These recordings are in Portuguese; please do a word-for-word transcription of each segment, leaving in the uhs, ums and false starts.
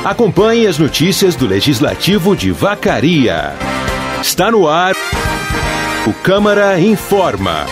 Acompanhe as notícias do Legislativo de Vacaria. Está no ar o Câmara Informa.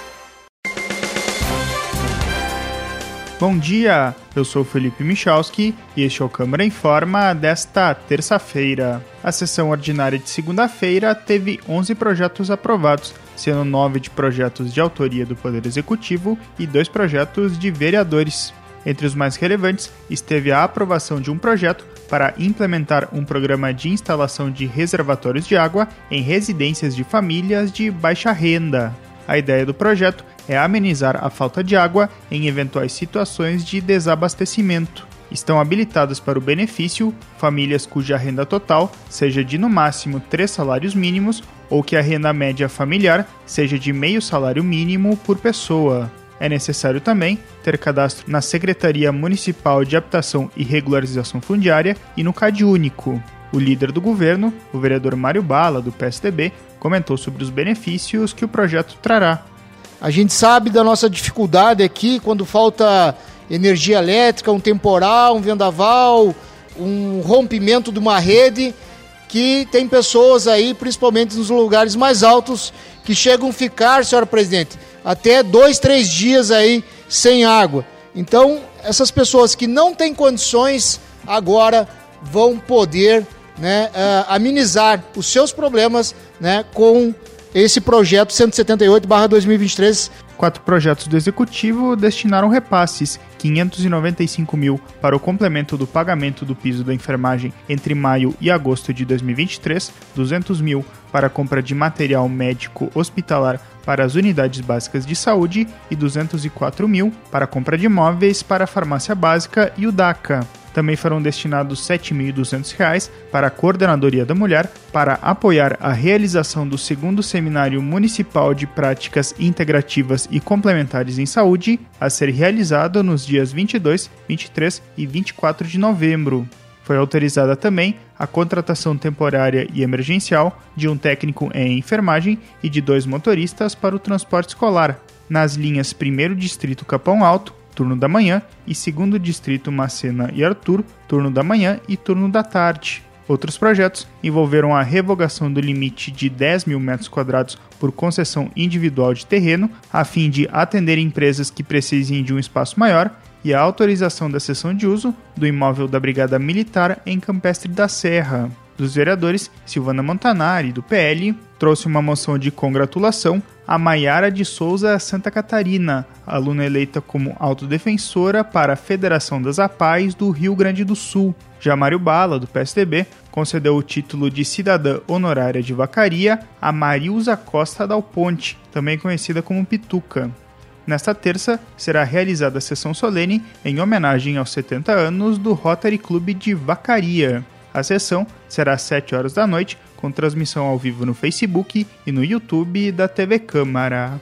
Bom dia, eu sou Felipe Michalski e este é o Câmara Informa desta terça-feira. A sessão ordinária de segunda-feira teve onze projetos aprovados, sendo nove de projetos de autoria do Poder Executivo e dois projetos de vereadores. Entre os mais relevantes, esteve a aprovação de um projeto para implementar um programa de instalação de reservatórios de água em residências de famílias de baixa renda. A ideia do projeto é amenizar a falta de água em eventuais situações de desabastecimento. Estão habilitadas para o benefício famílias cuja renda total seja de no máximo três salários mínimos ou que a renda média familiar seja de meio salário mínimo por pessoa. É necessário também ter cadastro na Secretaria Municipal de Habitação e Regularização Fundiária e no CadÚnico. O líder do governo, o vereador Mário Bala, do P S D B, comentou sobre os benefícios que o projeto trará. A gente sabe da nossa dificuldade aqui quando falta energia elétrica, um temporal, um vendaval, um rompimento de uma rede, que tem pessoas aí, principalmente nos lugares mais altos, que chegam a ficar, senhora presidente, até dois, três dias aí sem água. Então, essas pessoas que não têm condições agora vão poder, né, uh, amenizar os seus problemas, né, com esse projeto cento e setenta e oito barra dois mil e vinte e três. Quatro projetos do Executivo destinaram repasses, quinhentos e noventa e cinco mil para o complemento do pagamento do piso da enfermagem entre maio e agosto de dois mil e vinte e três, duzentos mil para a compra de material médico hospitalar para as unidades básicas de saúde e duzentos e quatro mil para a compra de móveis para a farmácia básica e o DACA. Também foram destinados sete mil e duzentos reais para a Coordenadoria da Mulher para apoiar a realização do segundo Seminário Municipal de Práticas Integrativas e Complementares em Saúde, a ser realizado nos dias vinte e dois, vinte e três e vinte e quatro de novembro. Foi autorizada também a contratação temporária e emergencial de um técnico em enfermagem e de dois motoristas para o transporte escolar, nas linhas primeiro Distrito Capão Alto, turno da manhã, e segundo Distrito Macena e Arthur, turno da manhã e turno da tarde. Outros projetos envolveram a revogação do limite de dez mil metros quadrados por concessão individual de terreno, a fim de atender empresas que precisem de um espaço maior, e a autorização da cessão de uso do imóvel da Brigada Militar em Campestre da Serra. Dos vereadores, Silvana Montanari, do P L, trouxe uma moção de congratulação a Maiara de Souza Santa Catarina, aluna eleita como autodefensora para a Federação das APAES do Rio Grande do Sul. Já Mário Bala, do P S D B, concedeu o título de cidadã honorária de Vacaria a Marilza Costa Dal Ponte, também conhecida como Pituca. Nesta terça, será realizada a sessão solene em homenagem aos setenta anos do Rotary Club de Vacaria. A sessão será às sete horas da noite, com transmissão ao vivo no Facebook e no YouTube da T V Câmara.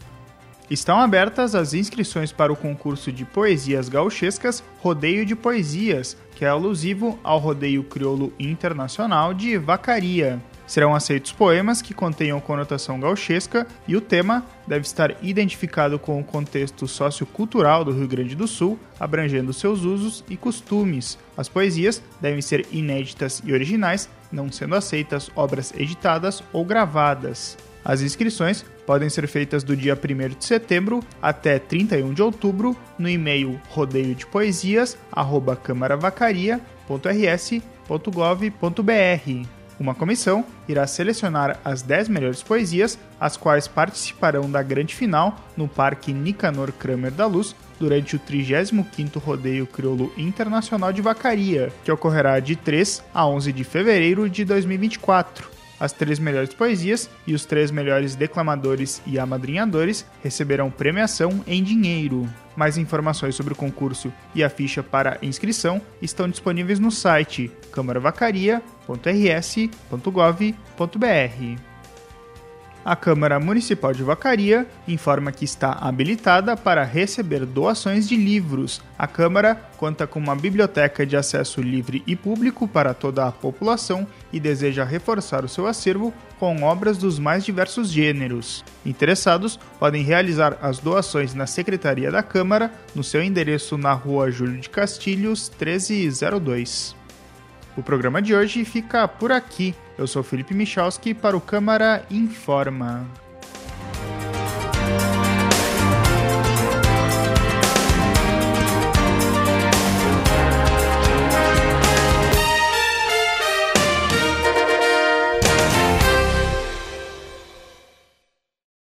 Estão abertas as inscrições para o concurso de poesias gauchescas Rodeio de Poesias, que é alusivo ao Rodeio Crioulo Internacional de Vacaria. Serão aceitos poemas que contenham conotação gauchesca e o tema deve estar identificado com o contexto sociocultural do Rio Grande do Sul, abrangendo seus usos e costumes. As poesias devem ser inéditas e originais, não sendo aceitas obras editadas ou gravadas. As inscrições podem ser feitas do dia primeiro de setembro até trinta e um de outubro no e-mail rodeio de poesias arroba câmaravacaria ponto r s ponto gov ponto b r. Uma comissão irá selecionar as dez melhores poesias, as quais participarão da grande final no Parque Nicanor Kramer da Luz durante o trigésimo quinto Rodeio Crioulo Internacional de Vacaria, que ocorrerá de três a onze de fevereiro de dois mil e vinte e quatro. As três melhores poesias e os três melhores declamadores e amadrinhadores receberão premiação em dinheiro. Mais informações sobre o concurso e a ficha para inscrição estão disponíveis no site câmaravacaria ponto r s ponto gov ponto b r. A Câmara Municipal de Vacaria informa que está habilitada para receber doações de livros. A Câmara conta com uma biblioteca de acesso livre e público para toda a população e deseja reforçar o seu acervo com obras dos mais diversos gêneros. Interessados podem realizar as doações na Secretaria da Câmara, no seu endereço na Rua Júlio de Castilhos, treze zero dois. O programa de hoje fica por aqui. Eu sou Felipe Michalski para o Câmara Informa.